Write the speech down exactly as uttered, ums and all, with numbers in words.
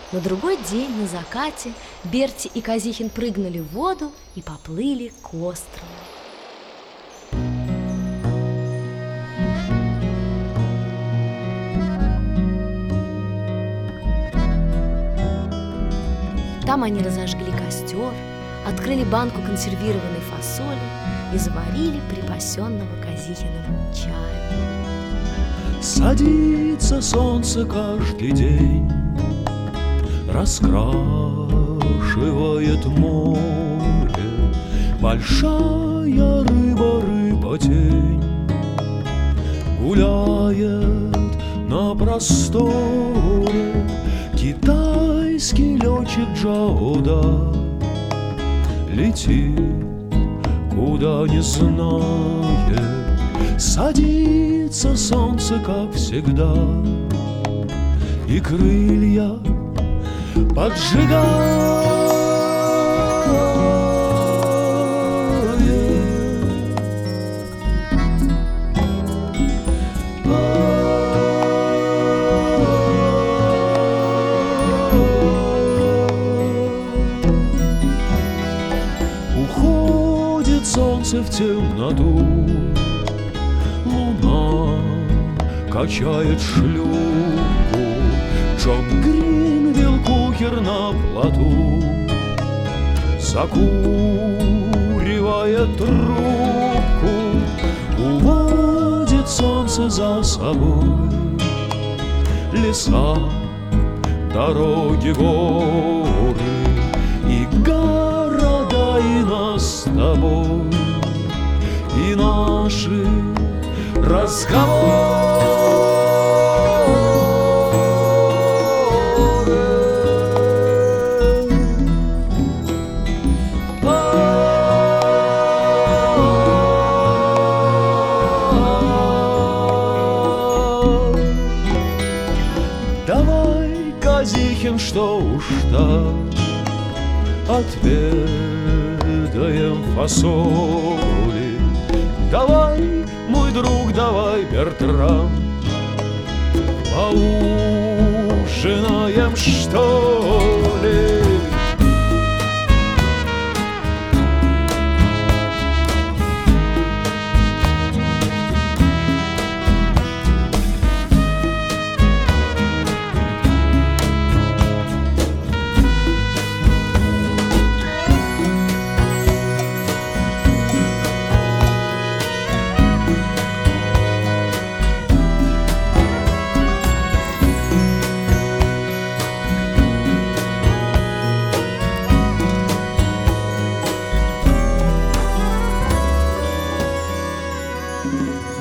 На другой день на закате Берти и Казихин прыгнули в воду и поплыли к острову. Там они разожгли костер, открыли банку консервированной фасоли и заварили припасенного Казихиным чая. Садится солнце каждый день, раскрашивает море. Большая рыба, рыба-тень гуляет на просторе. Китайский летчик Джауда летит, куда не знает. Садится солнце, как всегда, и крылья поджигает. Уходит солнце в темноту, луна качает шлюпку, Джон Гринвилл кукер на плоту закуривает трубку. Уводит солнце за собой леса, дороги, горы и города, и нас с тобой, и наши разговоры. Давай, Казихин, что уж так, отведаем фасоли. Давай, мой друг, давай, Бертрам, поужинаем, что ли. Thank you.